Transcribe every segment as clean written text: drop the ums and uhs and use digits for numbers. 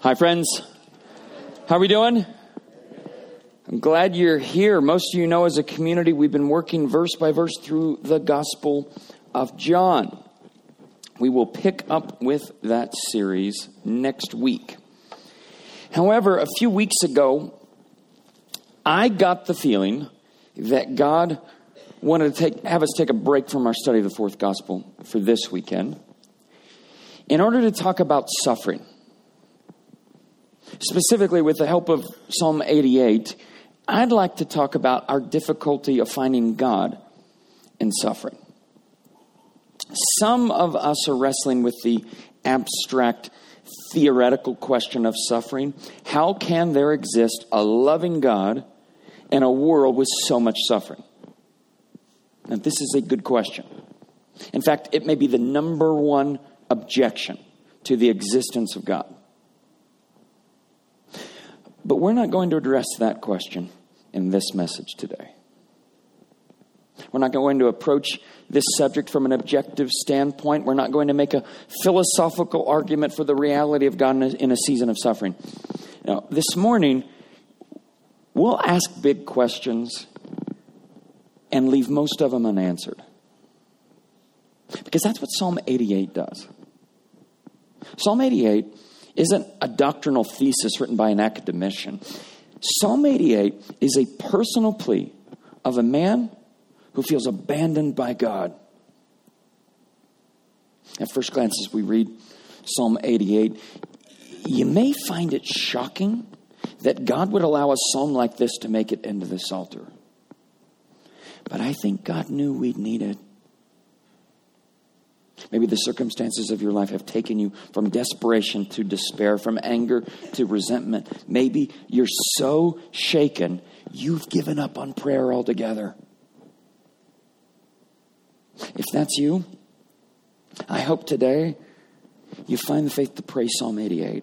Hi, friends. How are we doing? I'm glad you're here. Most of you know as a community, we've been working verse by verse through the Gospel of John. We will pick up with that series next week. However, a few weeks ago, I got the feeling that God wanted to have us take a break from our study of the fourth Gospel for this weekend in order to talk about suffering. Specifically, with the help of Psalm 88, I'd like to talk about our difficulty of finding God in suffering. Some of us are wrestling with the abstract, theoretical question of suffering. How can there exist a loving God in a world with so much suffering? Now, this is a good question. In fact, it may be the number one objection to the existence of God. But we're not going to address that question in this message today. We're not going to approach this subject from an objective standpoint. We're not going to make a philosophical argument for the reality of God in a season of suffering. Now, this morning, we'll ask big questions and leave most of them unanswered. Because that's what Psalm 88 does. Psalm 88 isn't a doctrinal thesis written by an academician. Psalm 88 is a personal plea of a man who feels abandoned by God. At first glance, as we read Psalm 88, you may find it shocking that God would allow a psalm like this to make it into the Psalter. But I think God knew we'd need it. Maybe the circumstances of your life have taken you from desperation to despair, from anger to resentment. Maybe you're so shaken, you've given up on prayer altogether. If that's you, I hope today you find the faith to pray Psalm 88.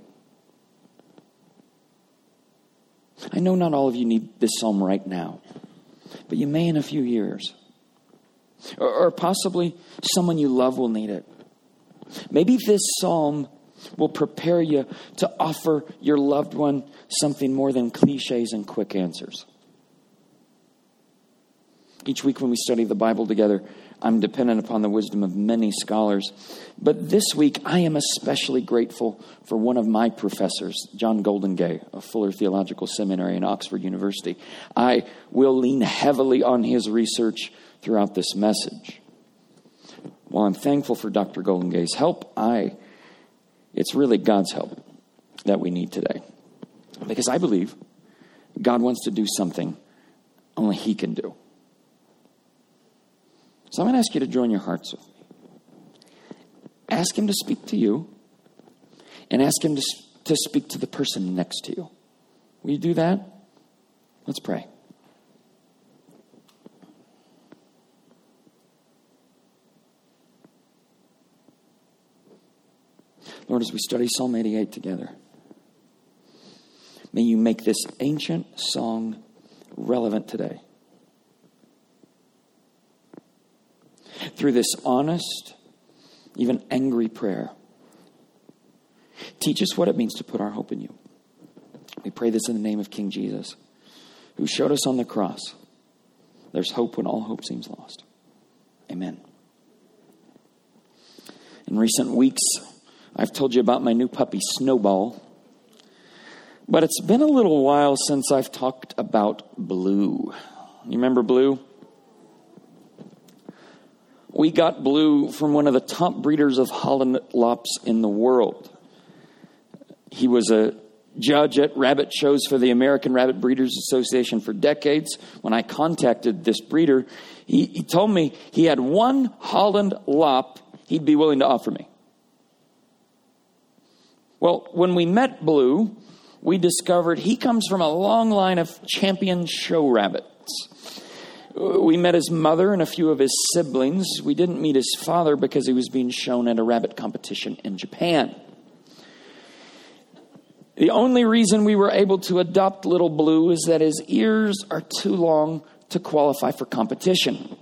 I know not all of you need this psalm right now, but you may in a few years. Or possibly someone you love will need it. Maybe this psalm will prepare you to offer your loved one something more than cliches and quick answers. Each week when we study the Bible together, I'm dependent upon the wisdom of many scholars. But this week, I am especially grateful for one of my professors, John Goldingay of Fuller Theological Seminary in Oxford University. I will lean heavily on his research throughout this message. While I'm thankful for Dr. Goldingay's help, it's really God's help that we need today. Because I believe God wants to do something only He can do. So I'm going to ask you to join your hearts with me. Ask Him to speak to you, and ask Him to speak to the person next to you. Will you do that? Let's pray. Lord, as we study Psalm 88 together, may you make this ancient song relevant today. Through this honest, even angry prayer, teach us what it means to put our hope in you. We pray this in the name of King Jesus, who showed us on the cross there's hope when all hope seems lost. Amen. In recent weeks, I've told you about my new puppy, Snowball. But it's been a little while since I've talked about Blue. You remember Blue? We got Blue from one of the top breeders of Holland Lops in the world. He was a judge at rabbit shows for the American Rabbit Breeders Association for decades. When I contacted this breeder, he told me he had one Holland Lop he'd be willing to offer me. Well, when we met Blue, we discovered he comes from a long line of champion show rabbits. We met his mother and a few of his siblings. We didn't meet his father because he was being shown at a rabbit competition in Japan. The only reason we were able to adopt little Blue is that his ears are too long to qualify for competition.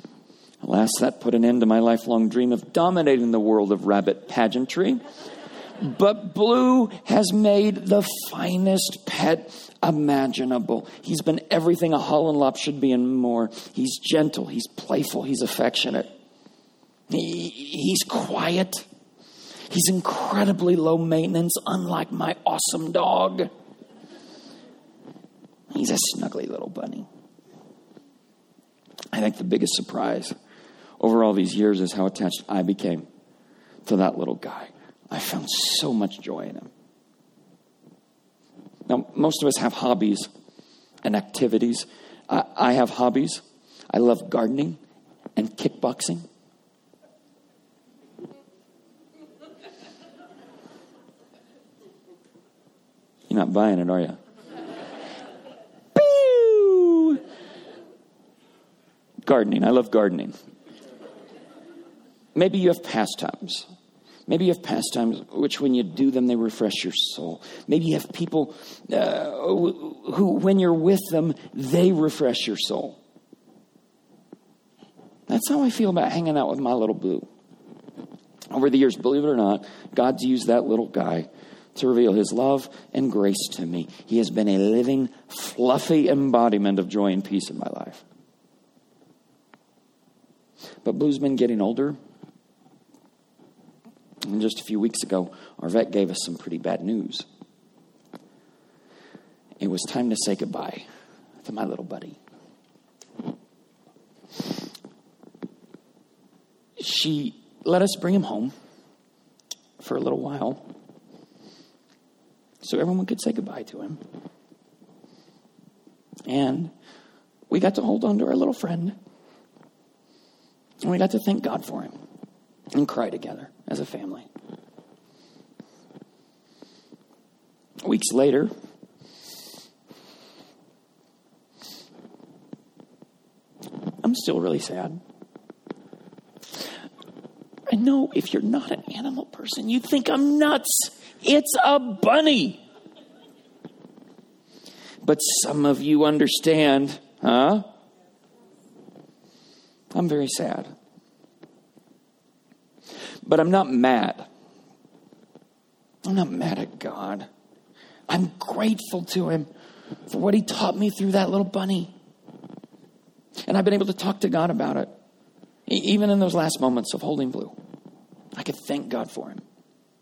Alas, that put an end to my lifelong dream of dominating the world of rabbit pageantry. But Blue has made the finest pet imaginable. He's been everything a Hollandlop should be and more. He's gentle, he's playful, he's affectionate. He's quiet. He's incredibly low maintenance, unlike my awesome dog. He's a snuggly little bunny. I think the biggest surprise over all these years is how attached I became to that little guy. I found so much joy in him. Now, most of us have hobbies and activities. I have hobbies. I love gardening and kickboxing. You're not buying it, are you? Pew! Gardening. I love gardening. Maybe you have pastimes. Maybe you have pastimes which when you do them, they refresh your soul. Maybe you have people who, when you're with them, they refresh your soul. That's how I feel about hanging out with my little Blue. Over the years, believe it or not, God's used that little guy to reveal his love and grace to me. He has been a living, fluffy embodiment of joy and peace in my life. But Blue's been getting older. And just a few weeks ago, our vet gave us some pretty bad news. It was time to say goodbye to my little buddy. She let us bring him home for a little while so everyone could say goodbye to him. And we got to hold on to our little friend. And we got to thank God for him and cry together as a family. Weeks later, I'm still really sad. I know if you're not an animal person, you think I'm nuts. It's a bunny. But some of you understand, huh? I'm very sad. But I'm not mad. I'm not mad at God. I'm grateful to him for what he taught me through that little bunny. And I've been able to talk to God about it. Even in those last moments of holding Blue, I could thank God for him.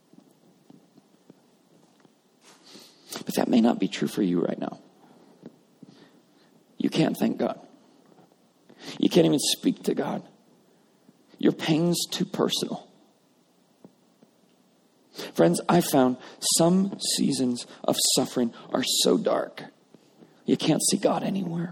But that may not be true for you right now. You can't thank God. You can't even speak to God. Your pain's too personal. Friends, I found some seasons of suffering are so dark, you can't see God anywhere.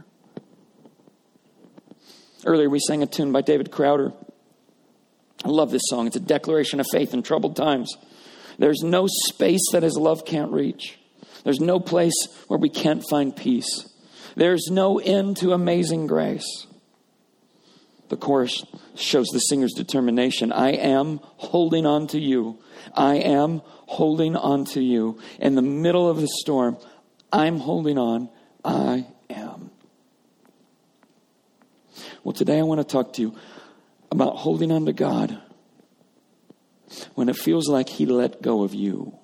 Earlier, we sang a tune by David Crowder. I love this song. It's a declaration of faith in troubled times. There's no space that his love can't reach. There's no place where we can't find peace. There's no end to amazing grace. The chorus shows the singer's determination. I am holding on to you. I am holding on to you. In the middle of the storm, I'm holding on. I am. Well, today I want to talk to you about holding on to God when it feels like he let go of you.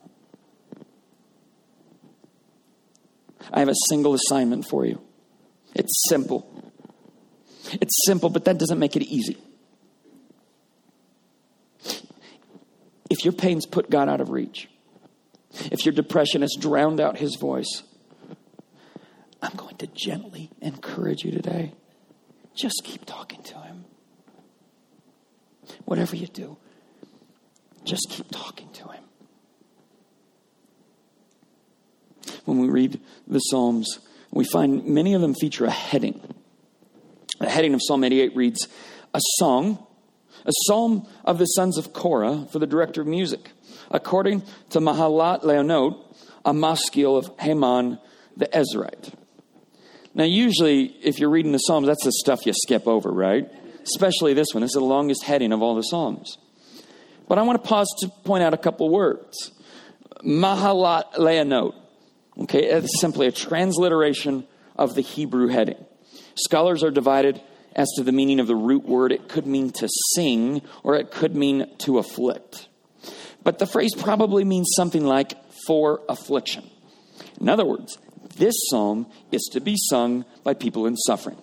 I have a single assignment for you. It's simple. It's simple, but that doesn't make it easy. If your pain's put God out of reach, if your depression has drowned out his voice, I'm going to gently encourage you today. Just keep talking to him. Whatever you do, just keep talking to him. When we read the Psalms, we find many of them feature a heading. The heading of Psalm 88 reads, a psalm of the sons of Korah for the director of music, according to Mahalat Leanot, a maskil of Heman the Ezrahite. Now, usually, if you're reading the Psalms, that's the stuff you skip over, right? Especially this one. This is the longest heading of all the Psalms. But I want to pause to point out a couple words. Mahalat Leanot. Okay, it's simply a transliteration of the Hebrew heading. Scholars are divided as to the meaning of the root word. It could mean to sing, or it could mean to afflict. But the phrase probably means something like for affliction. In other words, this psalm is to be sung by people in suffering.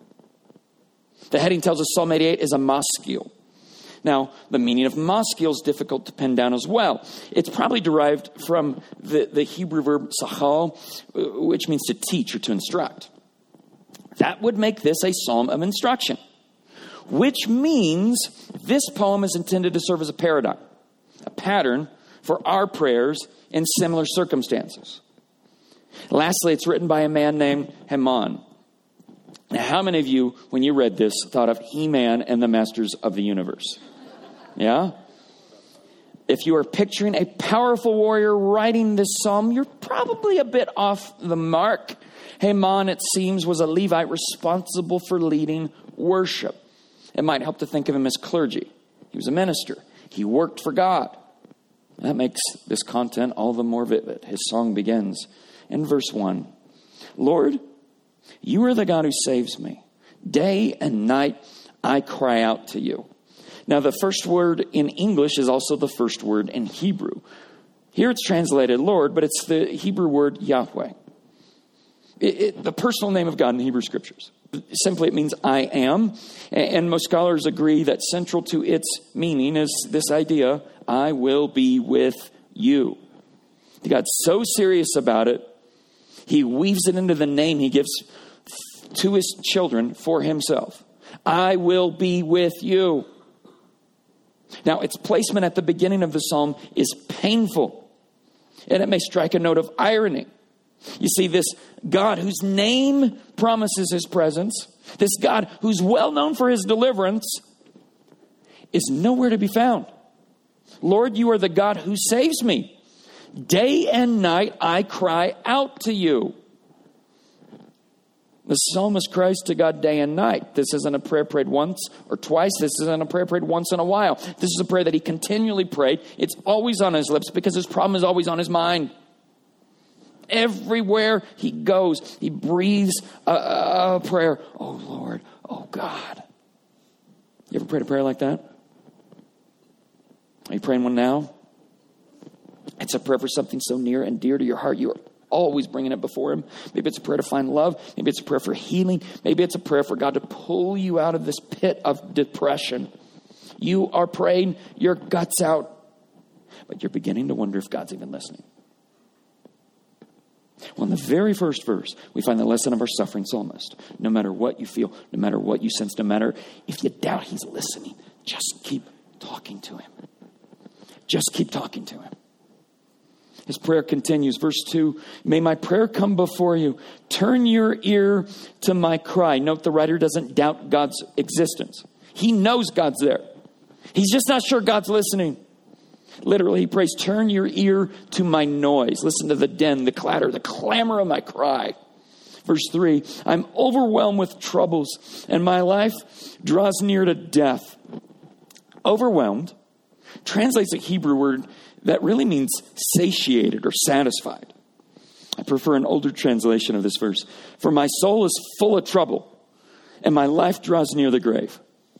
The heading tells us Psalm 88 is a maskil. Now, the meaning of maskil is difficult to pin down as well. It's probably derived from the Hebrew verb sachal, which means to teach or to instruct. That would make this a psalm of instruction, which means this poem is intended to serve as a paradigm, a pattern for our prayers in similar circumstances. Lastly, it's written by a man named Heman. Now, how many of you, when you read this, thought of He-Man and the Masters of the Universe? Yeah? If you are picturing a powerful warrior writing this psalm, you're probably a bit off the mark. Heman, it seems, was a Levite responsible for leading worship. It might help to think of him as clergy. He was a minister. He worked for God. That makes this content all the more vivid. His song begins in verse 1. Lord, you are the God who saves me. Day and night I cry out to you. Now, the first word in English is also the first word in Hebrew. Here it's translated Lord, but it's the Hebrew word Yahweh. The personal name of God in the Hebrew Scriptures. Simply, it means I am. And most scholars agree that central to its meaning is this idea, I will be with you. God's so serious about it, he weaves it into the name he gives to his children for himself. I will be with you. Now, its placement at the beginning of the psalm is painful, and it may strike a note of irony. You see, this God whose name promises his presence, this God who's well known for his deliverance, is nowhere to be found. Lord, you are the God who saves me. Day and night I cry out to you. The psalmist cries to God day and night. This isn't a prayer prayed once or twice. This isn't a prayer prayed once in a while. This is a prayer that he continually prayed. It's always on his lips because his problem is always on his mind. Everywhere he goes, he breathes a prayer. Oh, Lord. Oh, God. You ever prayed a prayer like that? Are you praying one now? It's a prayer for something so near and dear to your heart. You are always bringing it before him. Maybe it's a prayer to find love. Maybe it's a prayer for healing. Maybe it's a prayer for God to pull you out of this pit of depression. You are praying your guts out, but you're beginning to wonder if God's even listening. Well, in the very first verse, we find the lesson of our suffering psalmist. No matter what you feel, no matter what you sense, no matter if you doubt he's listening, just keep talking to him. Just keep talking to him. His prayer continues. Verse 2, may my prayer come before you. Turn your ear to my cry. Note the writer doesn't doubt God's existence. He knows God's there. He's just not sure God's listening. Literally, he prays, turn your ear to my noise. Listen to the din, the clatter, the clamor of my cry. Verse 3, I'm overwhelmed with troubles, and my life draws near to death. Overwhelmed translates a Hebrew word that really means satiated or satisfied. I prefer an older translation of this verse. For my soul is full of trouble, and my life draws near the grave.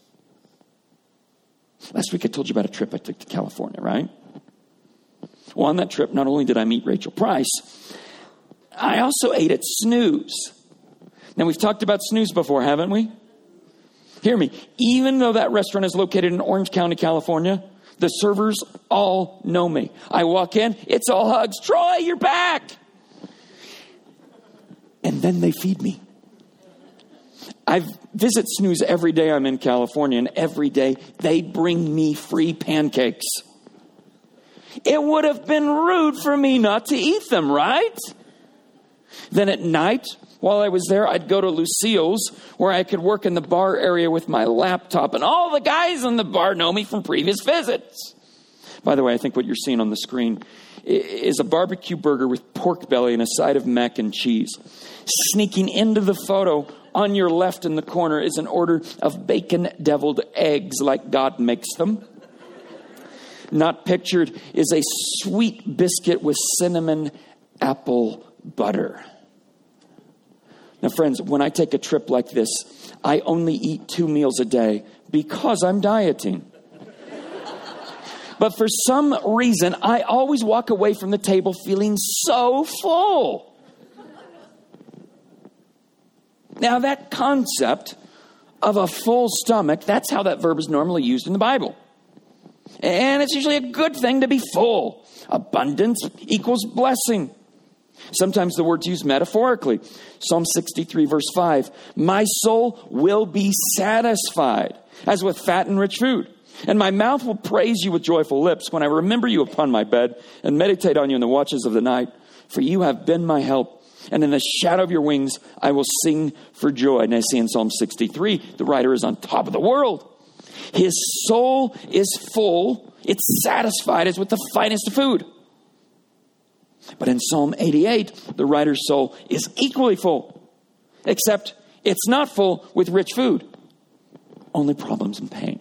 Last week I told you about a trip I took to California, right? Well, on that trip, not only did I meet Rachel Price, I also ate at Snooze. Now, we've talked about Snooze before, haven't we? Hear me. Even though that restaurant is located in Orange County, California, the servers all know me. I walk in, it's all hugs. Troy, you're back. And then they feed me. I visit Snooze every day I'm in California, and every day they bring me free pancakes. It would have been rude for me not to eat them, right? Then at night, while I was there, I'd go to Lucille's, where I could work in the bar area with my laptop, and all the guys in the bar know me from previous visits. By the way, I think what you're seeing on the screen is a barbecue burger with pork belly and a side of mac and cheese. Sneaking into the photo on your left in the corner is an order of bacon deviled eggs like God makes them. Not pictured is a sweet biscuit with cinnamon apple butter. Now, friends, when I take a trip like this, I only eat 2 meals a day because I'm dieting. But for some reason, I always walk away from the table feeling so full. Now, that concept of a full stomach, that's how that verb is normally used in the Bible. And it's usually a good thing to be full. Abundance equals blessing. Sometimes the word's used metaphorically. Psalm 63, verse 5. My soul will be satisfied as with fat and rich food. And my mouth will praise you with joyful lips when I remember you upon my bed and meditate on you in the watches of the night. For you have been my help. And in the shadow of your wings, I will sing for joy. And I see in Psalm 63, the writer is on top of the world. His soul is full. It's satisfied as with the finest of food. But in Psalm 88, the writer's soul is equally full. Except it's not full with rich food. Only problems and pain.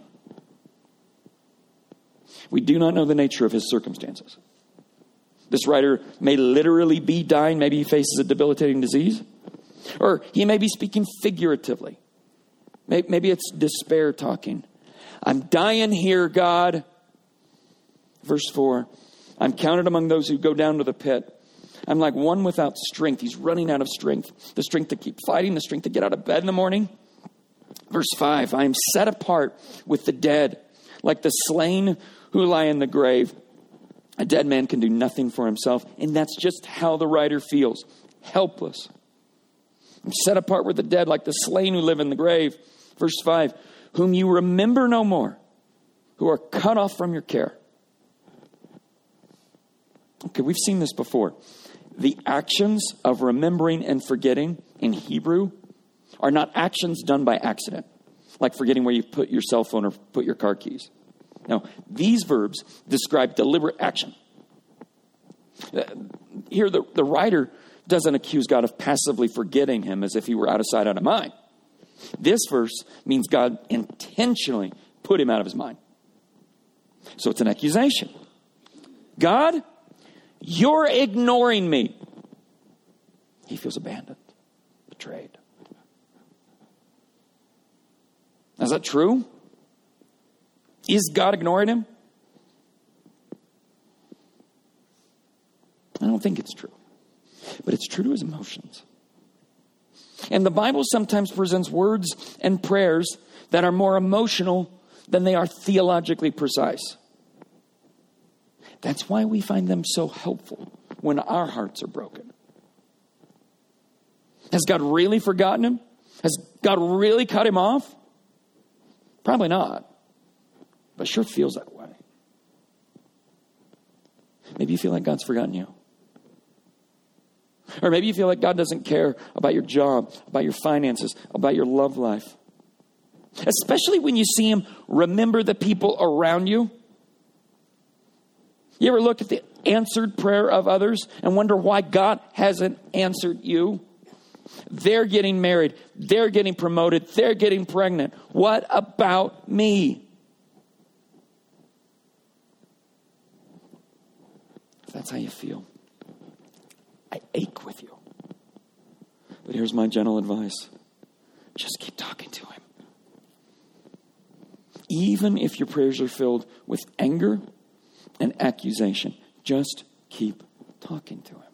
We do not know the nature of his circumstances. This writer may literally be dying. Maybe he faces a debilitating disease. Or he may be speaking figuratively. Maybe it's despair talking. I'm dying here, God. Verse 4. I'm counted among those who go down to the pit. I'm like one without strength. He's running out of strength. The strength to keep fighting. The strength to get out of bed in the morning. Verse 5. I am set apart with the dead, like the slain who lie in the grave. A dead man can do nothing for himself. And that's just how the writer feels. Helpless. I'm set apart with the dead like the slain who live in the grave. Verse 5. Whom you remember no more. Who are cut off from your care. Okay, we've seen this before. The actions of remembering and forgetting in Hebrew are not actions done by accident. Like forgetting where you put your cell phone or put your car keys. Now, these verbs describe deliberate action. Here, the writer doesn't accuse God of passively forgetting him as if he were out of sight, out of mind. This verse means God intentionally put him out of his mind. So it's an accusation. God, you're ignoring me. He feels abandoned, betrayed. Is that true? Is God ignoring him? I don't think it's true. But it's true to his emotions. And the Bible sometimes presents words and prayers that are more emotional than they are theologically precise. That's why we find them so helpful when our hearts are broken. Has God really forgotten him? Has God really cut him off? Probably not. But sure feels that way. Maybe you feel like God's forgotten you. Or maybe you feel like God doesn't care about your job, about your finances, about your love life. Especially when you see him remember the people around you. You ever look at the answered prayer of others and wonder why God hasn't answered you? They're getting married. They're getting promoted. They're getting pregnant. What about me? If that's how you feel, I ache with you. But here's my gentle advice. Just keep talking to him. Even if your prayers are filled with anger and accusation, just keep talking to him.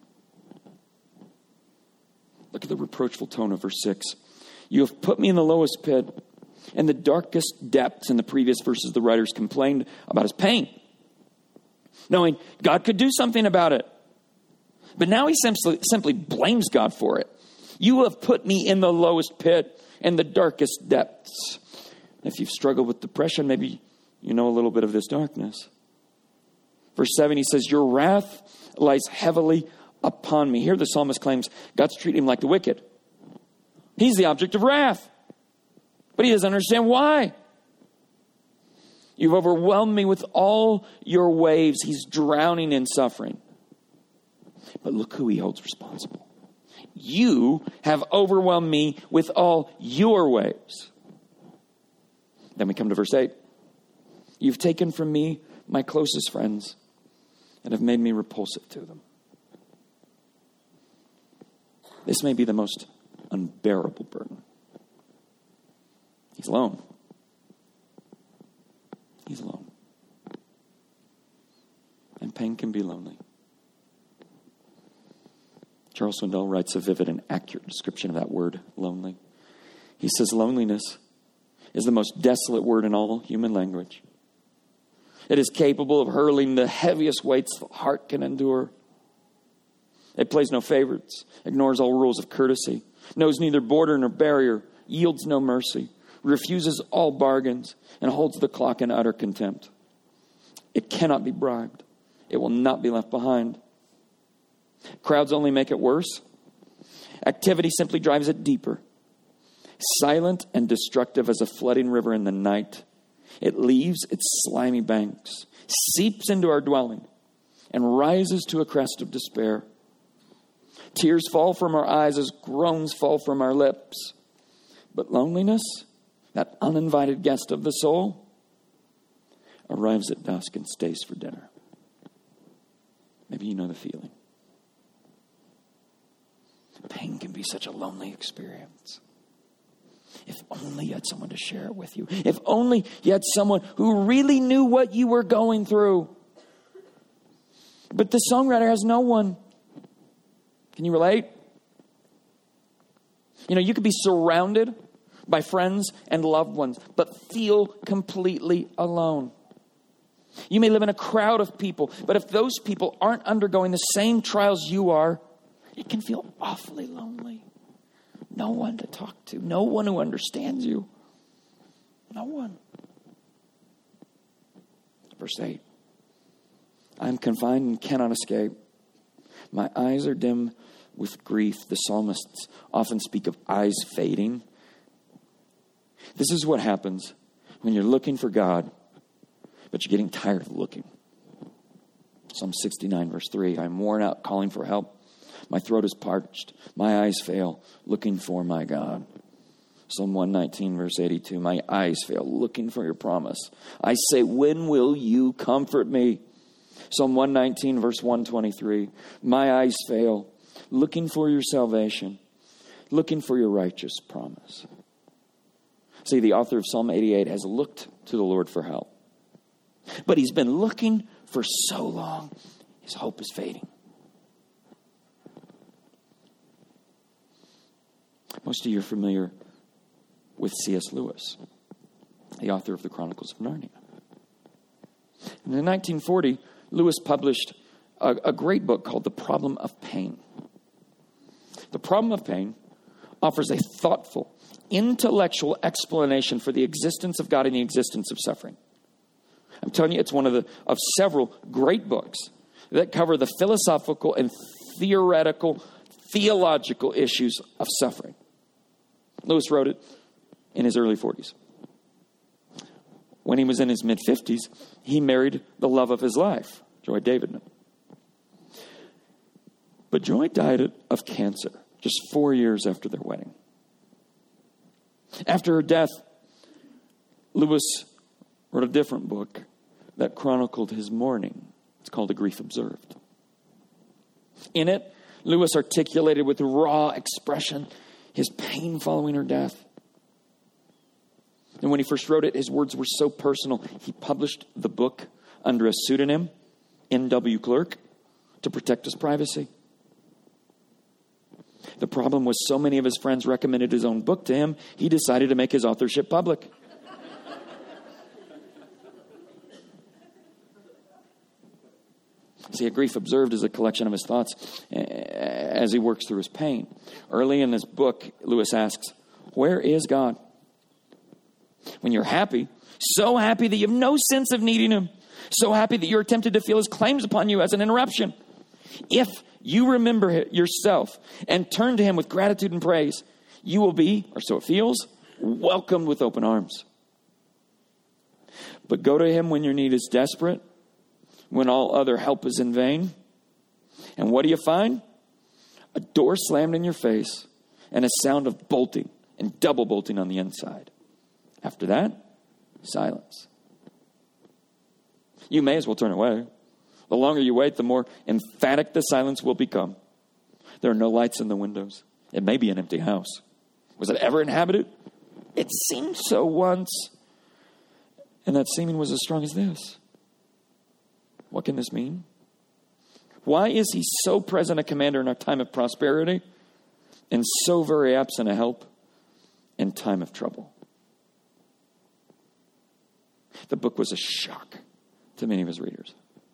Look at the reproachful tone of verse 6. You have put me in the lowest pit, in the darkest depths. In the previous verses, the writers complained about his pain, knowing God could do something about it. But now he simply blames God for it. You have put me in the lowest pit, in the darkest depths. If you've struggled with depression, maybe you know a little bit of this darkness. Verse 7, he says, your wrath lies heavily upon me. Here the psalmist claims God's treating him like the wicked. He's the object of wrath. But he doesn't understand why. You've overwhelmed me with all your waves. He's drowning in suffering. But look who he holds responsible. You have overwhelmed me with all your waves. Then we come to verse 8. You've taken from me my closest friends and have made me repulsive to them. This may be the most unbearable burden. He's alone. He's alone. And pain can be lonely. Charles Swindoll writes a vivid and accurate description of that word, lonely. He says, loneliness is the most desolate word in all human language. It is capable of hurling the heaviest weights the heart can endure. It plays no favorites, ignores all rules of courtesy, knows neither border nor barrier, yields no mercy, refuses all bargains, and holds the clock in utter contempt. It cannot be bribed. It will not be left behind. Crowds only make it worse. Activity simply drives it deeper. Silent and destructive as a flooding river in the night, it leaves its slimy banks, seeps into our dwelling, and rises to a crest of despair. Tears fall from our eyes as groans fall from our lips. But loneliness, that uninvited guest of the soul, arrives at dusk and stays for dinner. Maybe you know the feeling. Pain can be such a lonely experience. If only you had someone to share it with you. If only you had someone who really knew what you were going through. But the songwriter has no one. Can you relate? You know, you could be surrounded by friends and loved ones, but feel completely alone. You may live in a crowd of people, but if those people aren't undergoing the same trials you are, it can feel awfully lonely. No one to talk to. No one who understands you. No one. Verse 8. I am confined and cannot escape. My eyes are dim with grief. The psalmists often speak of eyes fading. This is what happens when you're looking for God, but you're getting tired of looking. Psalm 69, verse 3. I'm worn out calling for help. My throat is parched. My eyes fail, looking for my God. Psalm 119, verse 82. My eyes fail, looking for your promise. I say, when will you comfort me? Psalm 119, verse 123. My eyes fail, looking for your salvation, looking for your righteous promise. See, the author of Psalm 88 has looked to the Lord for help. But he's been looking for so long, his hope is fading. Most of you are familiar with C.S. Lewis, the author of the Chronicles of Narnia. In 1940, Lewis published a great book called The Problem of Pain. The Problem of Pain offers a thoughtful, intellectual explanation for the existence of God and the existence of suffering. I'm telling you, it's one of several great books that cover the philosophical and theological issues of suffering. Lewis wrote it in his early 40s. When he was in his mid-50s, he married the love of his life, Joy Davidman. But Joy died of cancer just 4 years after their wedding. After her death, Lewis wrote a different book that chronicled his mourning. It's called A Grief Observed. In it, Lewis articulated with raw expression his pain following her death. And when he first wrote it, his words were so personal, he published the book under a pseudonym, N.W. Clerk, to protect his privacy. The problem was so many of his friends recommended his own book to him, he decided to make his authorship public. See, A Grief Observed is a collection of his thoughts as he works through his pain. Early in this book, Lewis asks, where is God? When you're happy, so happy that you have no sense of needing him, so happy that you're tempted to feel his claims upon you as an interruption. If you remember yourself and turn to him with gratitude and praise, you will be, or so it feels, welcomed with open arms. But go to him when your need is desperate, when all other help is in vain. And what do you find? A door slammed in your face and a sound of bolting and double bolting on the inside. After that, silence. You may as well turn away. The longer you wait, the more emphatic the silence will become. There are no lights in the windows. It may be an empty house. Was it ever inhabited? It seemed so once. And that seeming was as strong as this. What can this mean? Why is he so present a commander in our time of prosperity and so very absent a help in time of trouble? The book was a shock to many of his readers.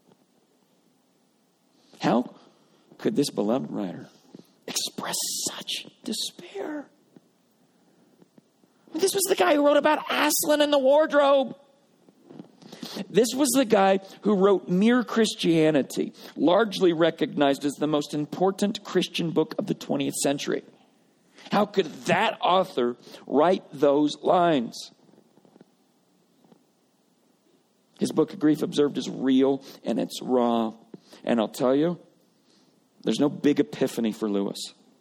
How could this beloved writer express such despair? This was the guy who wrote about Aslan and the wardrobe. This was the guy who wrote Mere Christianity, largely recognized as the most important Christian book of the 20th century. How could that author write those lines? His book, A Grief Observed, is real and it's raw. And I'll tell you, there's no big epiphany for Lewis.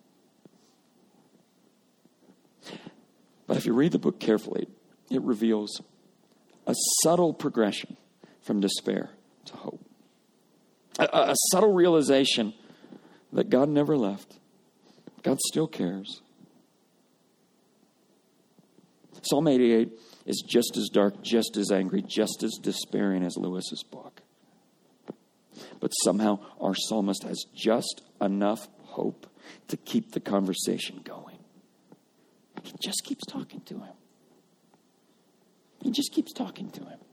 But if you read the book carefully, it reveals a subtle progression from despair to hope. A subtle realization that God never left. God still cares. Psalm 88 is just as dark, just as angry, just as despairing as Lewis's book. But somehow our psalmist has just enough hope to keep the conversation going. He just keeps talking to him. He just keeps talking to him.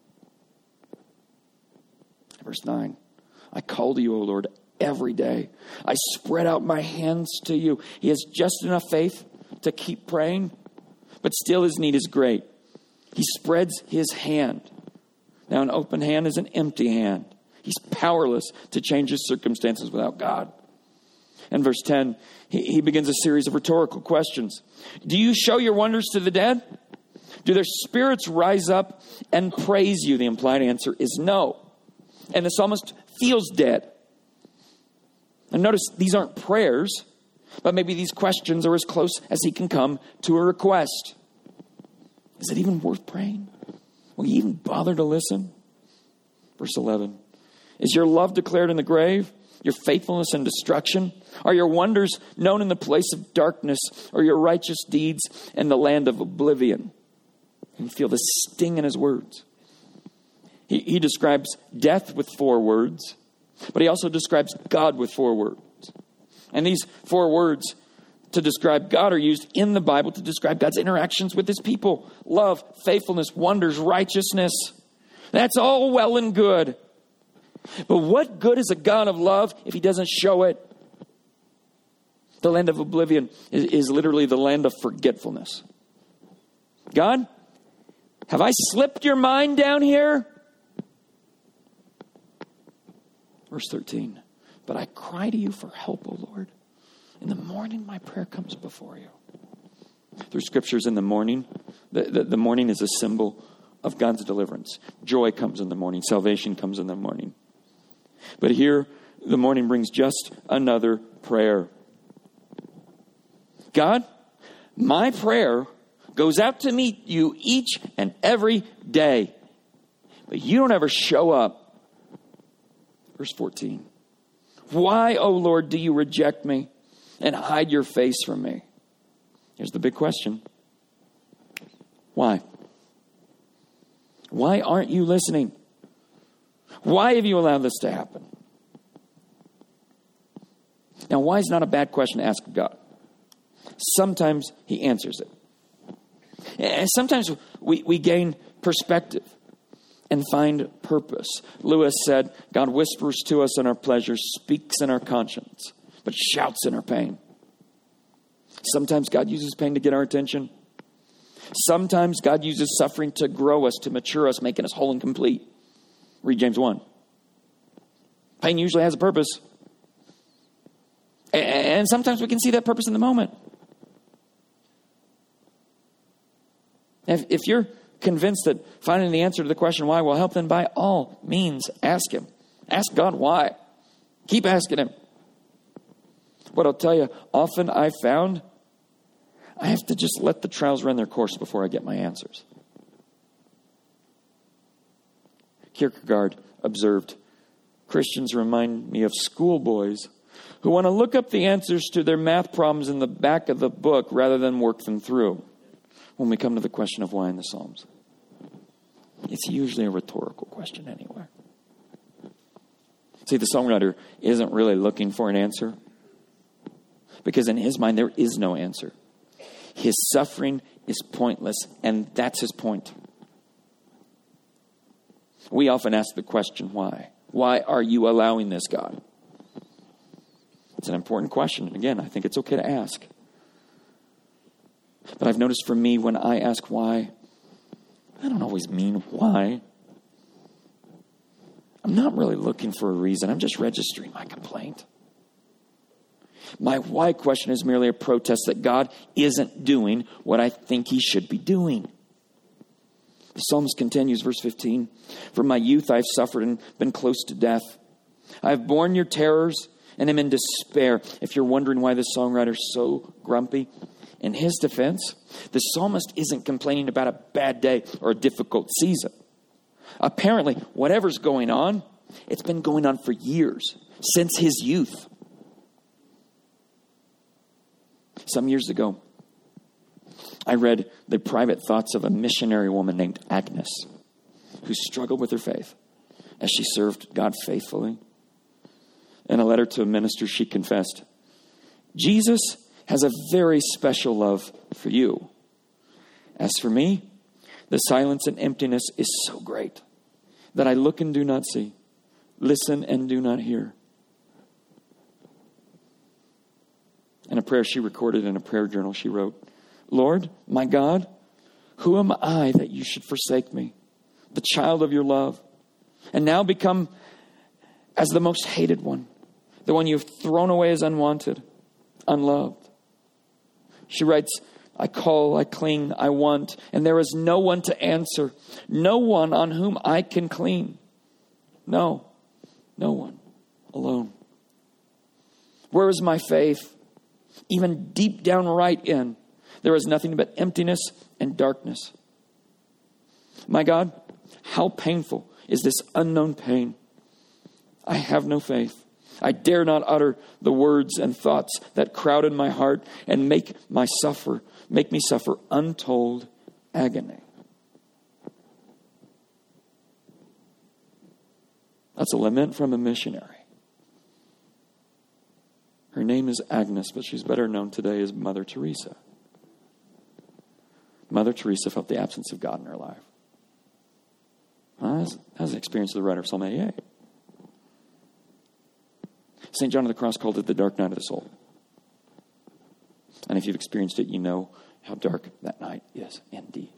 Verse 9, I call to you, O Lord, every day. I spread out my hands to you. He has just enough faith to keep praying, but still his need is great. He spreads his hand. Now, an open hand is an empty hand. He's powerless to change his circumstances without God. And verse 10, he begins a series of rhetorical questions. Do you show your wonders to the dead? Do their spirits rise up and praise you? The implied answer is no. And the psalmist feels dead. And notice these aren't prayers, but maybe these questions are as close as he can come to a request. Is it even worth praying? Will you even bother to listen? Verse 11. Is your love declared in the grave? Your faithfulness in destruction? Are your wonders known in the place of darkness? Or your righteous deeds in the land of oblivion? You feel the sting in his words. He describes death with 4 words, but he also describes God with 4 words. And these 4 words to describe God are used in the Bible to describe God's interactions with his people. Love, faithfulness, wonders, righteousness. That's all well and good. But what good is a God of love if he doesn't show it? The land of oblivion is literally the land of forgetfulness. God, have I slipped your mind down here? Verse 13. But I cry to you for help, O Lord. In the morning my prayer comes before you. Through scriptures in the morning, the morning is a symbol of God's deliverance. Joy comes in the morning. Salvation comes in the morning. But here, the morning brings just another prayer. God, my prayer goes out to meet you each and every day. But you don't ever show up. Verse 14. Why, O Lord, do you reject me and hide your face from me? Here's the big question. Why? Why aren't you listening? Why have you allowed this to happen? Now, why is not a bad question to ask God? Sometimes he answers it. And sometimes we gain perspective and find purpose. Lewis said, God whispers to us in our pleasure, speaks in our conscience, but shouts in our pain. Sometimes God uses pain to get our attention. Sometimes God uses suffering to grow us, to mature us, making us whole and complete. Read James 1. Pain usually has a purpose. And sometimes we can see that purpose in the moment. If you're convinced that finding the answer to the question why will help, then by all means ask him. Ask God why. Keep asking him. But I'll tell you, often I've found I have to just let the trials run their course before I get my answers. Kierkegaard observed, Christians remind me of schoolboys who want to look up the answers to their math problems in the back of the book rather than work them through. When we come to the question of why in the Psalms, it's usually a rhetorical question anyway. See, the songwriter isn't really looking for an answer, because in his mind, there is no answer. His suffering is pointless, and that's his point. We often ask the question, why? Why are you allowing this, God? It's an important question. And again, I think it's okay to ask. But I've noticed for me, when I ask why, I don't always mean why. I'm not really looking for a reason. I'm just registering my complaint. My why question is merely a protest that God isn't doing what I think he should be doing. The psalmist continues, verse 15. From my youth I have suffered and been close to death. I have borne your terrors and am in despair. If you're wondering why this songwriter's so grumpy, in his defense, the psalmist isn't complaining about a bad day or a difficult season. Apparently, whatever's going on, it's been going on for years, since his youth. Some years ago, I read the private thoughts of a missionary woman named Agnes, who struggled with her faith as she served God faithfully. In a letter to a minister, she confessed, Jesus has a very special love for you. As for me, the silence and emptiness is so great that I look and do not see, listen and do not hear. In a prayer she recorded in a prayer journal, she wrote, Lord, my God, who am I that you should forsake me, the child of your love, and now become as the most hated one, the one you've thrown away as unwanted, unloved. She writes, I call, I cling, I want, and there is no one to answer, no one on whom I can cling. No one, alone. Where is my faith? Even deep down right in, there is nothing but emptiness and darkness. My God, how painful is this unknown pain? I have no faith. I dare not utter the words and thoughts that crowd in my heart and make me suffer untold agony. That's a lament from a missionary. Her name is Agnes, but she's better known today as Mother Teresa. Mother Teresa felt the absence of God in her life. That's the experience of the writer of Psalm 88. St. John of the Cross called it the dark night of the soul. And if you've experienced it, you know how dark that night is indeed.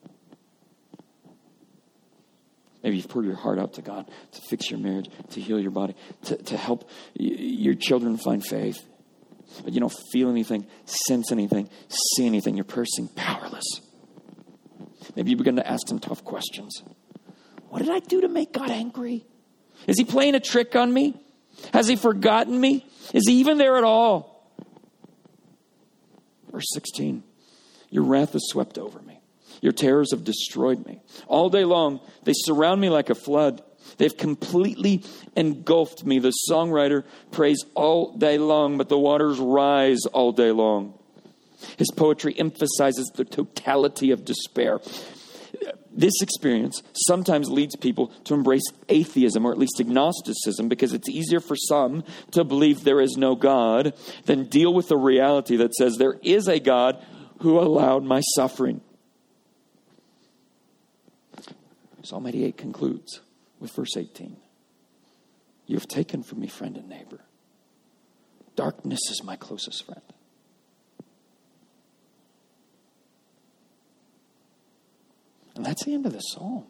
Maybe you've poured your heart out to God to fix your marriage, to heal your body, to help your children find faith. But you don't feel anything, sense anything, see anything. Your prayer seems powerless. Maybe you begin to ask some tough questions. What did I do to make God angry? Is he playing a trick on me? Has he forgotten me? Is he even there at all? Verse 16, your wrath has swept over me. Your terrors have destroyed me. All day long, they surround me like a flood. They've completely engulfed me. The songwriter prays all day long, but the waters rise all day long. His poetry emphasizes the totality of despair. This experience sometimes leads people to embrace atheism, or at least agnosticism, because it's easier for some to believe there is no God than deal with the reality that says there is a God who allowed my suffering. Psalm 88 concludes with verse 18. You have taken from me friend and neighbor. Darkness is my closest friend. And that's the end of the psalm.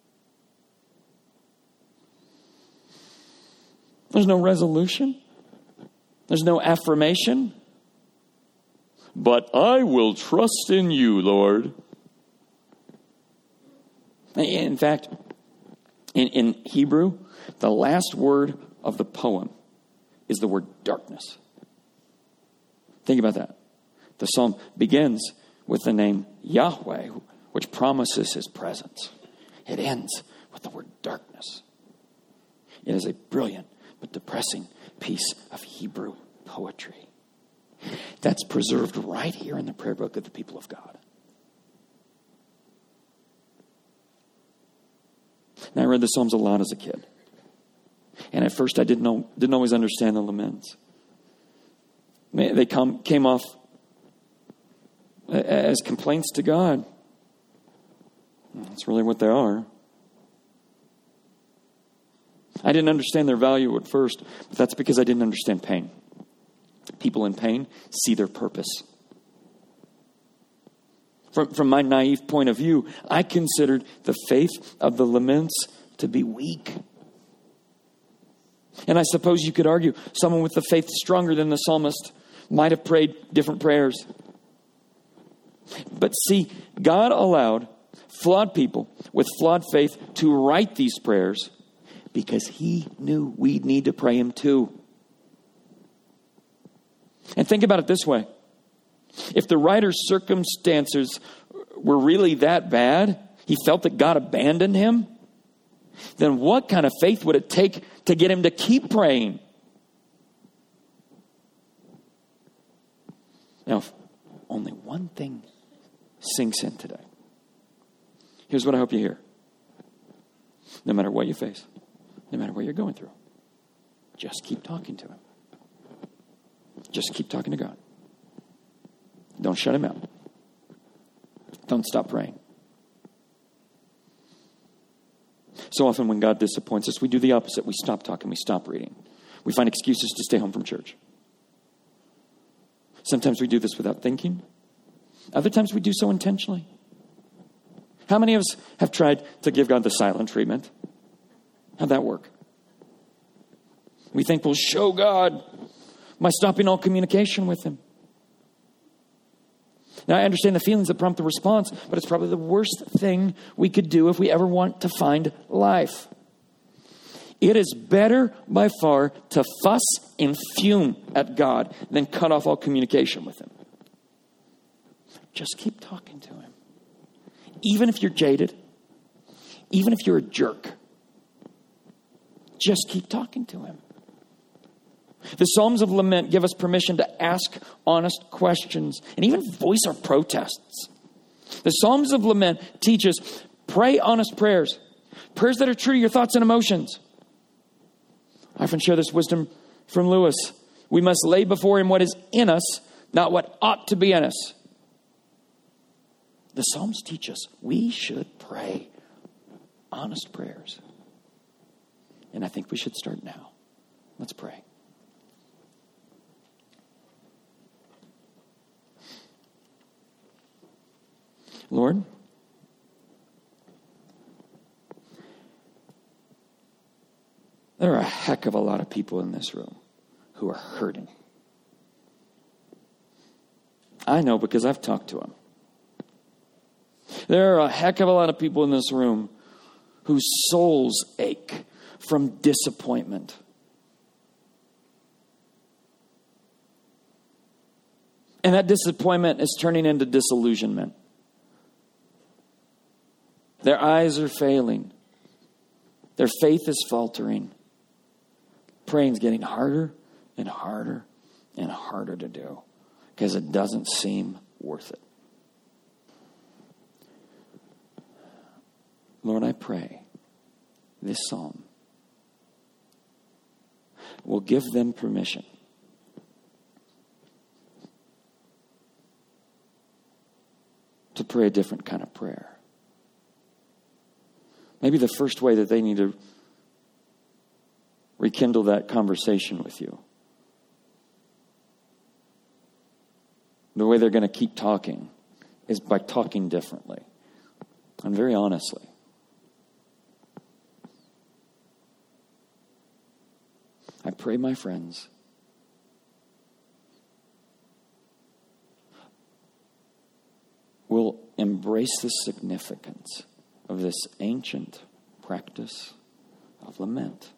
There's no resolution. There's no affirmation. But I will trust in you, Lord. In fact, in Hebrew, the last word of the poem is the word darkness. Think about that. The psalm begins with the name Yahweh, which promises his presence. It ends with the word darkness. It is a brilliant but depressing piece of Hebrew poetry that's preserved right here in the prayer book of the people of God. Now, I read the Psalms a lot as a kid. And at first I didn't always understand the laments. They came off as complaints to God. That's really what they are. I didn't understand their value at first, but that's because I didn't understand pain. People in pain see their purpose. From my naive point of view, I considered the faith of the laments to be weak. And I suppose you could argue someone with the faith stronger than the psalmist might have prayed different prayers. But see, God allowed flawed people with flawed faith to write these prayers because he knew we'd need to pray him too. And think about it this way. If the writer's circumstances were really that bad, he felt that God abandoned him, then what kind of faith would it take to get him to keep praying? Now, if only one thing sinks in today, here's what I hope you hear. No matter what you face, no matter what you're going through, just keep talking to him. Just keep talking to God. Don't shut him out. Don't stop praying. So often when God disappoints us, we do the opposite. We stop talking. We stop reading. We find excuses to stay home from church. Sometimes we do this without thinking. Other times we do so intentionally. How many of us have tried to give God the silent treatment? How'd that work? We think we'll show God by stopping all communication with him. Now, I understand the feelings that prompt the response, but it's probably the worst thing we could do if we ever want to find life. It is better by far to fuss and fume at God than cut off all communication with him. Just keep talking to him. Even if you're jaded, even if you're a jerk, just keep talking to him. The Psalms of Lament give us permission to ask honest questions and even voice our protests. The Psalms of Lament teach us, pray honest prayers. Prayers that are true to your thoughts and emotions. I often share this wisdom from Lewis. We must lay before him what is in us, not what ought to be in us. The Psalms teach us we should pray honest prayers. And I think we should start now. Let's pray. Lord, there are a heck of a lot of people in this room who are hurting. I know because I've talked to them. There are a heck of a lot of people in this room whose souls ache from disappointment. And that disappointment is turning into disillusionment. Their eyes are failing. Their faith is faltering. Praying's getting harder and harder and harder to do because it doesn't seem worth it. Lord, I pray this psalm will give them permission to pray a different kind of prayer. Maybe the first way that they need to rekindle that conversation with you, the way they're going to keep talking, is by talking differently and very honestly. I pray, my friends, will embrace the significance of this ancient practice of lament.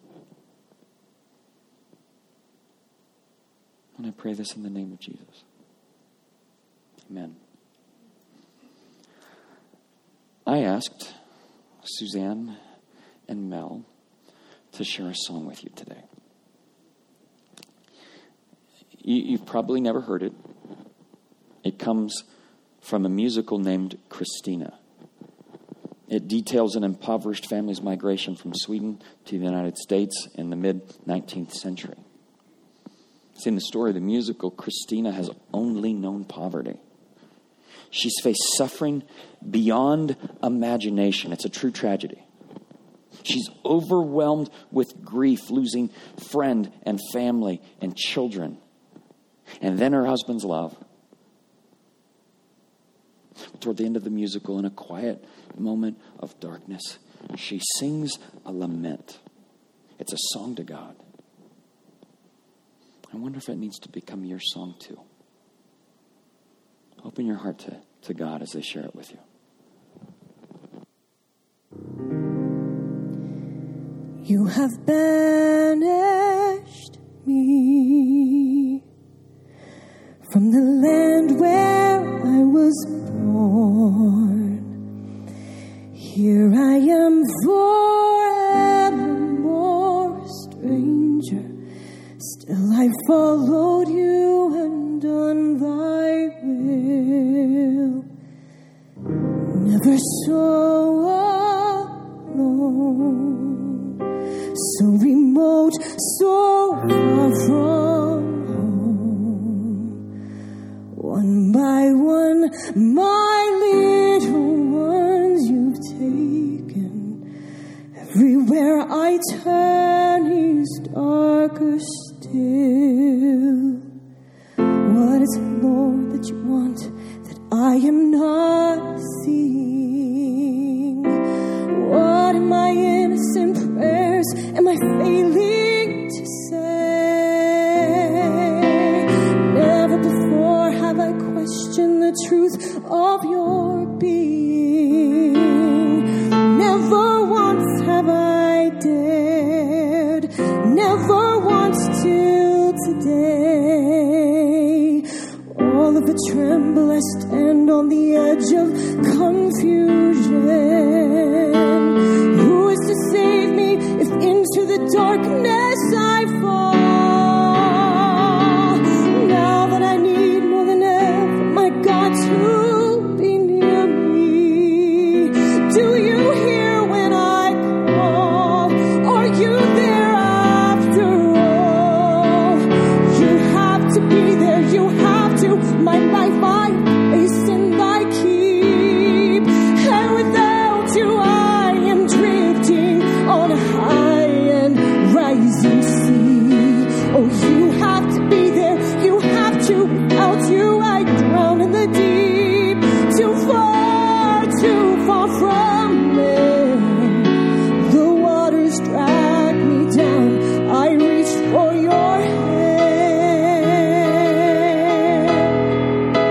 And I pray this in the name of Jesus. Amen. I asked Suzanne and Mel to share a song with you today. You've probably never heard it. It comes from a musical named Christina. It details an impoverished family's migration from Sweden to the United States in the mid-19th century. See, in the story of the musical, Christina has only known poverty. She's faced suffering beyond imagination. It's a true tragedy. She's overwhelmed with grief, losing friend and family and children. And then her husband's love. Toward the end of the musical, in a quiet moment of darkness, she sings a lament. It's a song to God. I wonder if it needs to become your song too. Open your heart to God as they share it with you. You have banished me from the land where I was born. Here I am forevermore, stranger. Still I followed you and done thy will. Never so alone, so remote, so far from home. One by one, my little ones you've taken. Everywhere I turn, he's darker still. What is it, Lord, that you want that I am not seeing? What in my innocent prayers am I failing to say? Never before have I questioned the truth of your being. Never once have I dared, never once till today. All of a tremble, I stand on the edge of confusion. Who is to save me if into the darkness I fall? Now that I need more than ever, my God, to be near me. Do you hear when I call? Are you there after all? You have to be there, you have to. My life, my place in thy keep. And without you I am drifting on a high and rising sea. Oh, you have to be there, you have to. Without you I drown in the deep. Too far from there. The waters drag me down. I reach for your hand.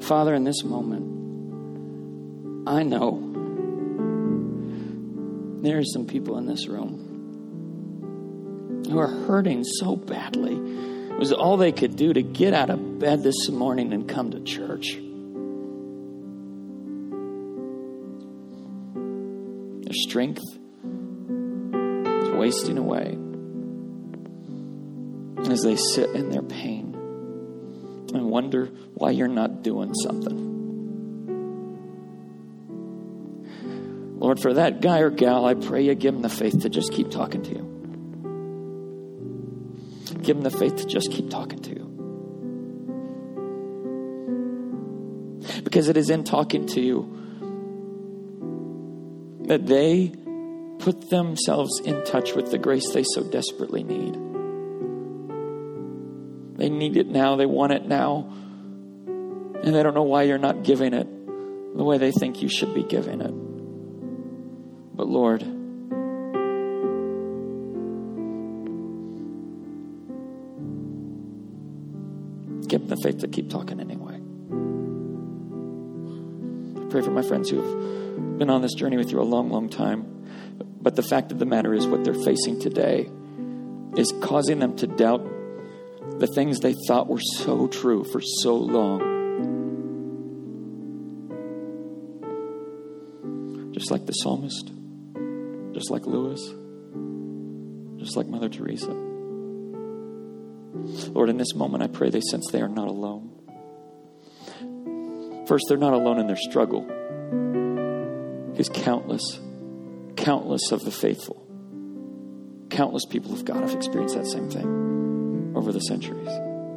Father, in this moment, I know there are some people in this room who are hurting so badly. It was all they could do to get out of bed this morning and come to church. Their strength is wasting away as they sit in their pain and wonder why you're not doing something. Lord, for that guy or gal, I pray you give them the faith to just keep talking to you. Give them the faith to just keep talking to you. Because it is in talking to you that they put themselves in touch with the grace they so desperately need. They need it now. They want it now. And they don't know why you're not giving it the way they think you should be giving it. But Lord, give them the faith to keep talking anyway. I pray for my friends who have been on this journey with you a long, long time. But the fact of the matter is what they're facing today is causing them to doubt the things they thought were so true for so long. Just like the psalmist, just like Lewis, just like Mother Teresa. Lord, in this moment, I pray they sense they are not alone. First, they're not alone in their struggle, because countless of the faithful, countless people of God have experienced that same thing over the centuries.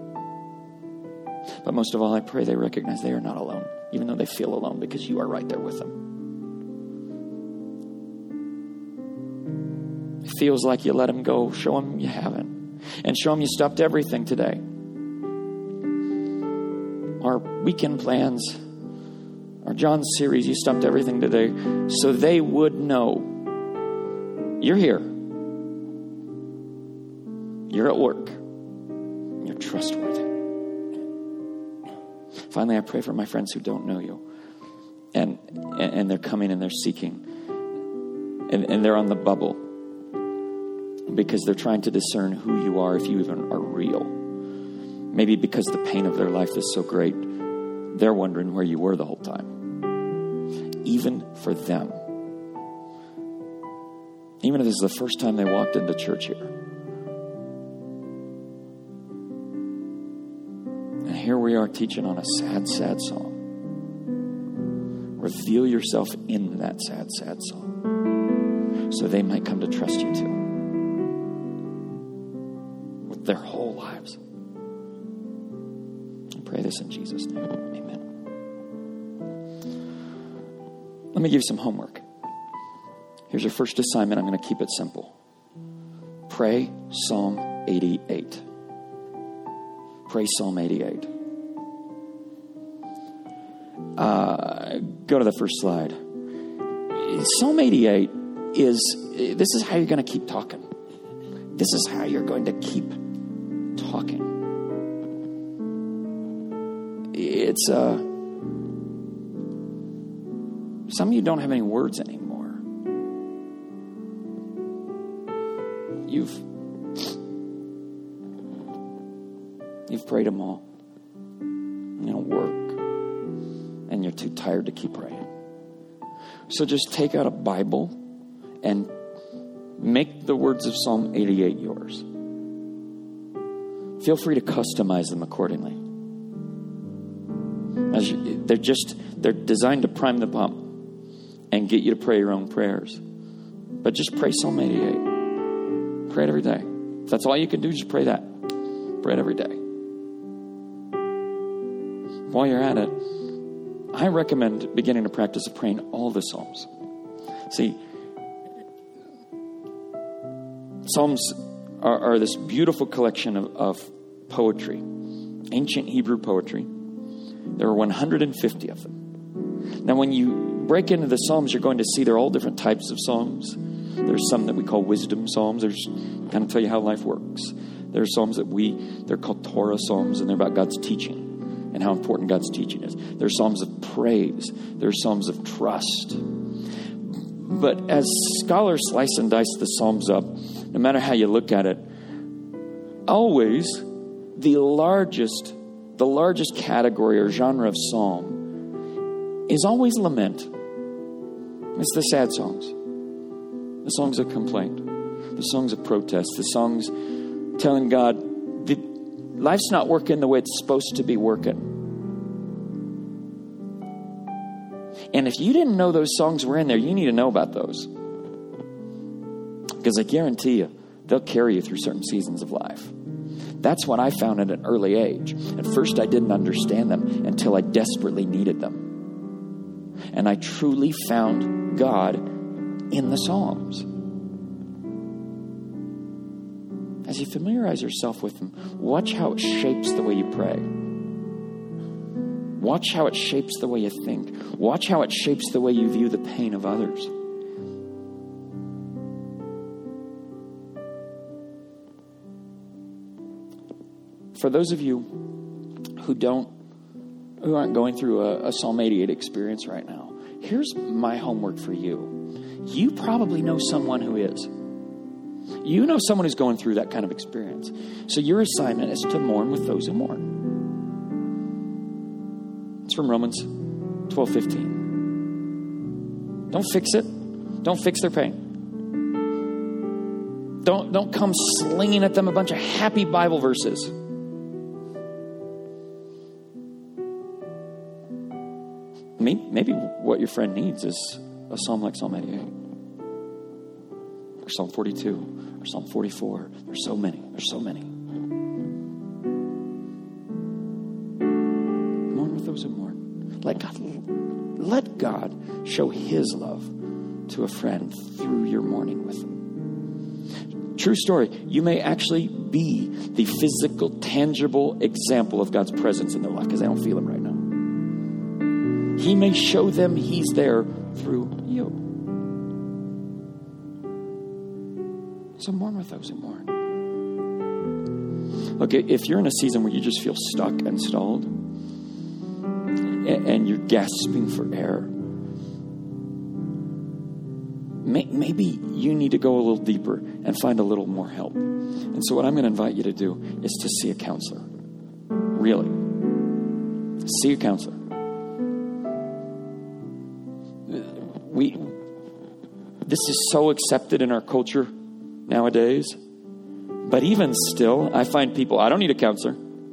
But most of all, I pray they recognize they are not alone, even though they feel alone, because you are right there with them. It feels like you let them go. Show them you haven't. And show them you stopped everything today. Our weekend plans, our John series, you stopped everything today so they would know you're here. You're at work. You're trustworthy. Finally, I pray for my friends who don't know you. And they're coming and they're seeking. And they're on the bubble. Because they're trying to discern who you are, if you even are real. Maybe because the pain of their life is so great, they're wondering where you were the whole time. Even for them. Even if this is the first time they walked into church here. And here we are teaching on a sad, sad song. Reveal yourself in that sad, sad song. So they might come to trust you too. Their whole lives. I pray this in Jesus' name. Amen. Let me give you some homework. Here's your first assignment. I'm going to keep it simple. Pray Psalm 88. Pray Psalm 88. Go to the first slide. Psalm 88 this is how you're going to keep talking. This is how you're going to keep talking. It's some of you don't have any words anymore. You've prayed them all. You don't work, and you're too tired to keep praying. So just take out a Bible and make the words of Psalm 88 yours. Feel free to customize them accordingly. They're designed to prime the pump and get you to pray your own prayers. But just pray Psalm 88. Pray it every day. If that's all you can do, just pray that. Pray it every day. While you're at it, I recommend beginning to practice of praying all the Psalms. See, Psalms are this beautiful collection of poetry, ancient Hebrew poetry. There are 150 of them. Now, when you break into the Psalms, you're going to see they're all different types of Psalms. There's some that we call wisdom Psalms. There's kind of tell you how life works. There are Psalms they're called Torah Psalms, and they're about God's teaching. and how important God's teaching is. They're psalms of praise. They're psalms of trust. But as scholars slice and dice the psalms up, no matter how you look at it, always the largest category or genre of psalm is always lament. It's the sad songs, the songs of complaint, the songs of protest, the songs telling God, life's not working the way it's supposed to be working. And if you didn't know those songs were in there, you need to know about those. Because I guarantee you, they'll carry you through certain seasons of life. That's what I found at an early age. At first, I didn't understand them until I desperately needed them. And I truly found God in the Psalms. As you familiarize yourself with them, watch how it shapes the way you pray. Watch how it shapes the way you think. Watch how it shapes the way you view the pain of others. For those of you who aren't going through a Psalm 88 experience right now, here's my homework for you. You probably know someone who is. You know someone who's going through that kind of experience. So your assignment is to mourn with those who mourn. It's from Romans 12:15. Don't fix it. Don't fix their pain. Don't come slinging at them a bunch of happy Bible verses. Maybe what your friend needs is a psalm like Psalm 88 or Psalm 42 or Psalm 44. There's so many. Mourn with those who mourn. Let God show his love to a friend through your mourning with them. True story. You may actually be the physical, tangible example of God's presence in their life because they don't feel him right now. He may show them he's there through you. So mourn with those who mourn. Look, if you're in a season where you just feel stuck and stalled, and you're gasping for air, maybe you need to go a little deeper and find a little more help. And so what I'm going to invite you to do is to see a counselor. Really. See a counselor. This is so accepted in our culture nowadays. But even still, I find people, I don't need a counselor.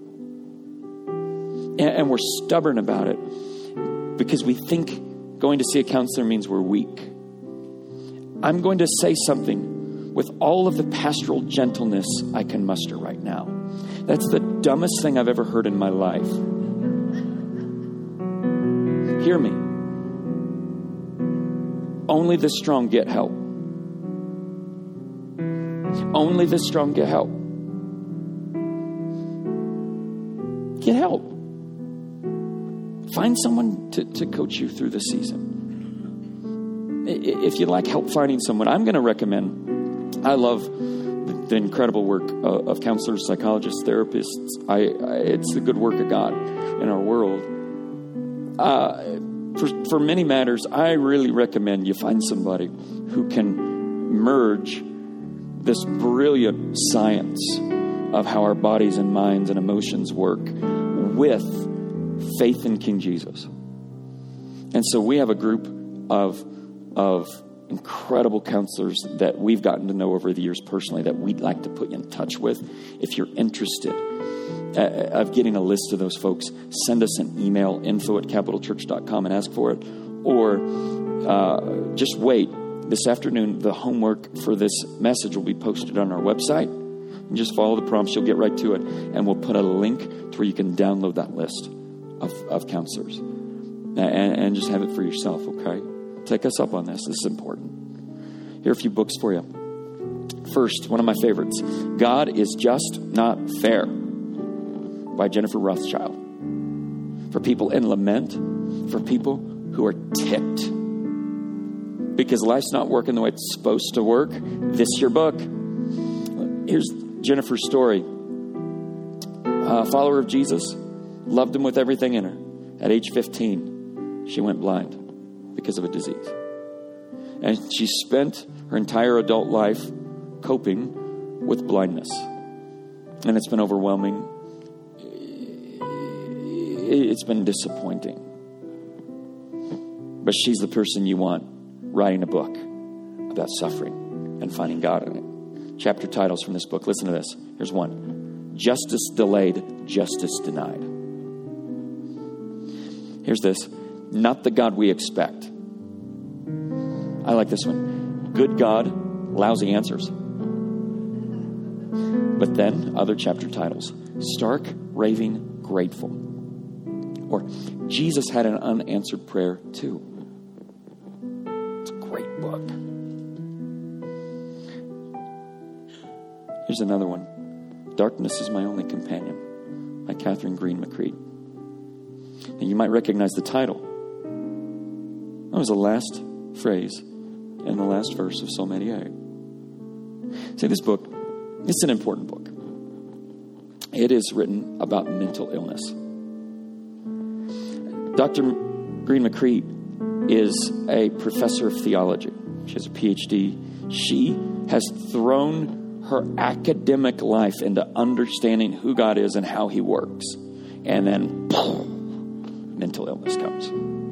And we're stubborn about it because we think going to see a counselor means we're weak. I'm going to say something with all of the pastoral gentleness I can muster right now. That's the dumbest thing I've ever heard in my life. Hear me. Only the strong get help. Only the strong get help. Get help. Find someone to coach you through the season. If you'd like help finding someone, I'm going to recommend, I love the incredible work of counselors, psychologists, therapists. It's the good work of God in our world. For many matters, I really recommend you find somebody who can merge this brilliant science of how our bodies and minds and emotions work with faith in King Jesus. And so we have a group of incredible counselors that we've gotten to know over the years personally that we'd like to put you in touch with. If you're interested of getting a list of those folks, send us an email, info@capitalchurch.com, and ask for it. Or just wait. This afternoon, the homework for this message will be posted on our website. And just follow the prompts. You'll get right to it. And we'll put a link to where you can download that list of counselors. And just have it for yourself, okay? Take us up on this. This is important. Here are a few books for you. First, one of my favorites, God is Just Not Fair, by Jennifer Rothschild. For people in lament, for people who are ticked because life's not working the way it's supposed to work, this is your book. Here's Jennifer's story. A follower of Jesus, loved him with everything in her. At age 15, she went blind because of a disease. And she spent her entire adult life coping with blindness. And it's been overwhelming. It's been disappointing. But she's the person you want writing a book about suffering and finding God in it. Chapter titles from this book. Listen to this. Here's one. Justice delayed, justice denied. Here's this. Not the God we expect. I like this one. Good God, lousy answers. But then, other chapter titles. Stark, raving, grateful. Or, Jesus had an unanswered prayer too. It's a great book. Here's another one. Darkness is my only companion, by Catherine Green McCreed. And you might recognize the title. That was the last phrase in the last verse of Psalm 88. See, this book, it's an important book. It is written about mental illness. Dr. Green McCreed is a professor of theology. She has a PhD. She has thrown her academic life into understanding who God is and how he works. And then, boom, mental illness comes.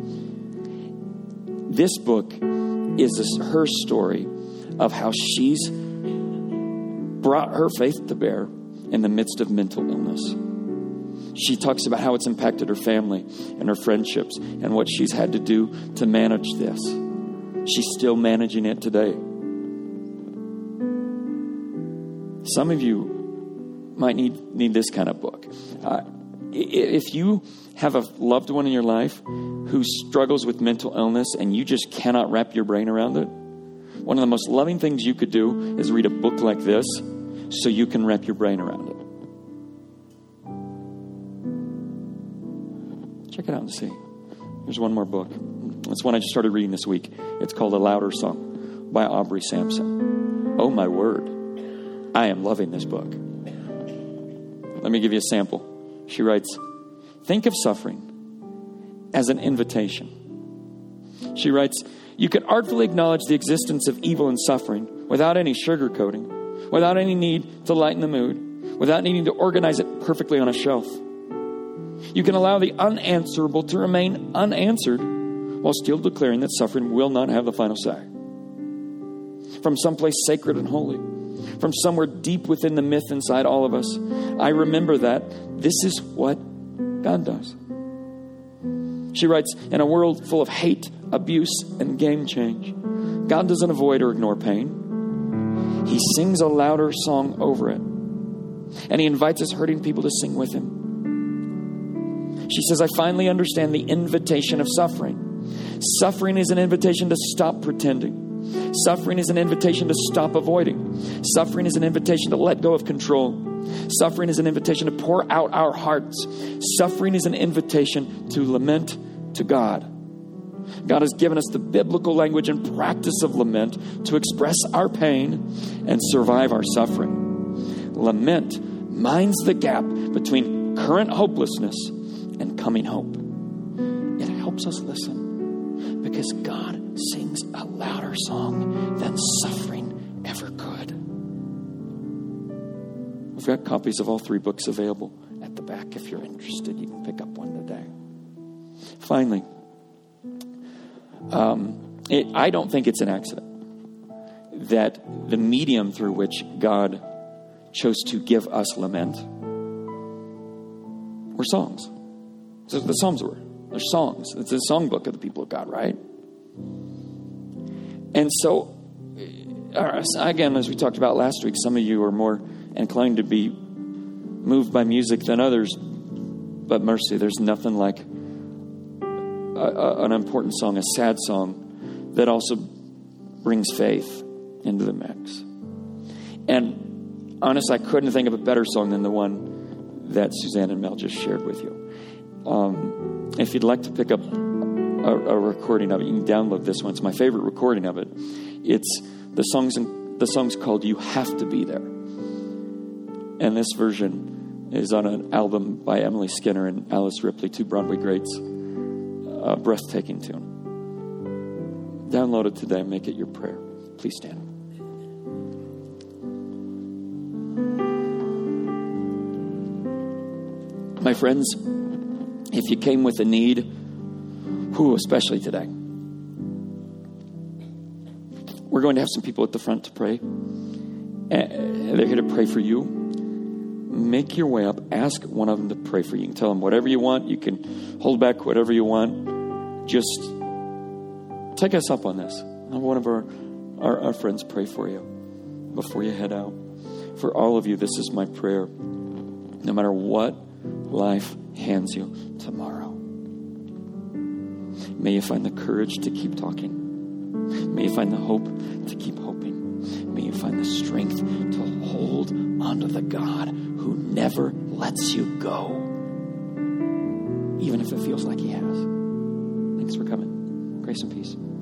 This book is her story of how she's brought her faith to bear in the midst of mental illness. She talks about how it's impacted her family and her friendships and what she's had to do to manage this. She's still managing it today. Some of you might need this kind of book. If you have a loved one in your life who struggles with mental illness and you just cannot wrap your brain around it, one of the most loving things you could do is read a book like this so you can wrap your brain around it. Check it out and see. Here's one more book. It's one I just started reading this week. It's called A Louder Song by Aubrey Sampson. Oh my word. I am loving this book. Let me give you a sample. She writes, think of suffering as an invitation. She writes, you can artfully acknowledge the existence of evil and suffering without any sugarcoating, without any need to lighten the mood, without needing to organize it perfectly on a shelf. You can allow the unanswerable to remain unanswered while still declaring that suffering will not have the final say. From someplace sacred and holy, from somewhere deep within the myth inside all of us, I remember that this is what God does. She writes, in a world full of hate, abuse, and game change, God doesn't avoid or ignore pain. He sings a louder song over it. And he invites us hurting people to sing with him. She says, I finally understand the invitation of suffering. Suffering is an invitation to stop pretending. Suffering is an invitation to stop avoiding. Suffering is an invitation to let go of control. Suffering is an invitation to pour out our hearts. Suffering is an invitation to lament to God. God has given us the biblical language and practice of lament to express our pain and survive our suffering. Lament minds the gap between current hopelessness and coming hope. It helps us listen because God sings a louder song than suffering ever could. We've got copies of all three books available at the back. If you're interested, you can pick up one today. Finally, I don't think it's an accident that the medium through which God chose to give us lament were songs. So the Psalms were. They're songs. It's a songbook of the people of God, right? And so, again, as we talked about last week, some of you are more inclined to be moved by music than others. But mercy, there's nothing like an important song, a sad song, that also brings faith into the mix. And honestly, I couldn't think of a better song than the one that Suzanne and Mel just shared with you. If you'd like to pick up a recording of it, you can download this one. It's my favorite recording of it. It's the song's called "You Have to Be There," and this version is on an album by Emily Skinner and Alice Ripley, two Broadway greats. A breathtaking tune. Download it today and make it your prayer. Please stand. My friends, if you came with a need, especially today, we're going to have some people at the front to pray. They're here to pray for you. Make your way up. Ask one of them to pray for you. You can tell them whatever you want. You can hold back whatever you want. Just take us up on this. Have one of our friends pray for you before you head out. For all of you, this is my prayer. No matter what life hands you tomorrow, may you find the courage to keep talking. May you find the hope to keep hoping. May you find the strength to hold onto the God who never lets you go, even if it feels like he has. Thanks for coming. Grace and peace.